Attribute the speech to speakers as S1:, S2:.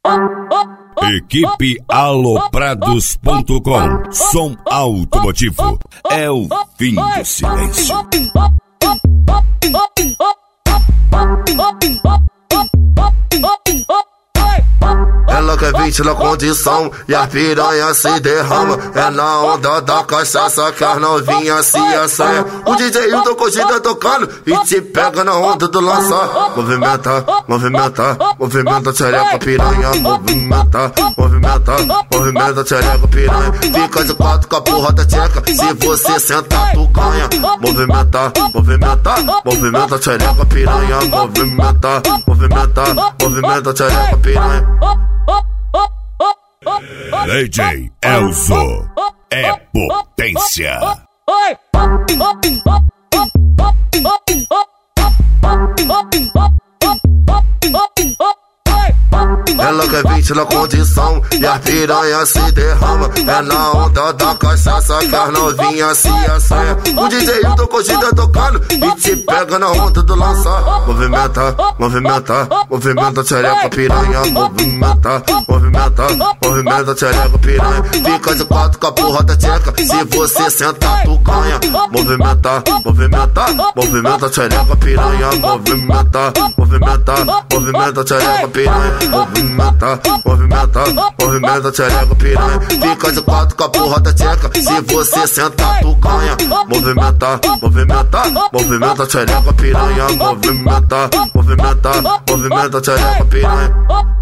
S1: Equipe Aloprados.com. Som automotivo. É o fim do silêncio.
S2: Ela quer 20 na condição e a piranha se derrama. É na onda da cachaça que as novinhas se assanha. O DJ Hilton Cogida tocando e te pega na onda do lança. Movimenta, movimenta, movimenta, tchereca piranha. Movimenta, movimenta, movimenta, tchereca piranha. Fica de quatro com a porra da tcheca. Se você sentar, tu ganha. Movimenta, movimenta, movimenta, tchereca piranha. Movimenta, movimenta, movimenta, tchereca piranha.
S1: DJ Elzo é potência.
S2: Ela quer 20 na condição e a piranha se derrama. É na onda da cachaça que as novinhas se assanha. O DJ Hilton Cogida tocando e te pega na onda do lança. Movimenta, movimenta, movimenta, tchereca piranha. Movimenta, movimenta, movimenta, tchereca piranha. Fica de quatro com a porra da tcheca. Se você sentar, tu ganha. Movimenta, movimenta, movimenta, tchereca piranha. Movimenta, movimenta, movimenta, tchereca piranha. Movimenta, movimenta, movimenta, tchereca piranha. Fica de quatro com a porra da tcheca. Se você sentar, tu ganha. Movimenta, movimenta, movimenta, tchereca piranha. Movimenta, movimenta, movimenta, tchereca piranha.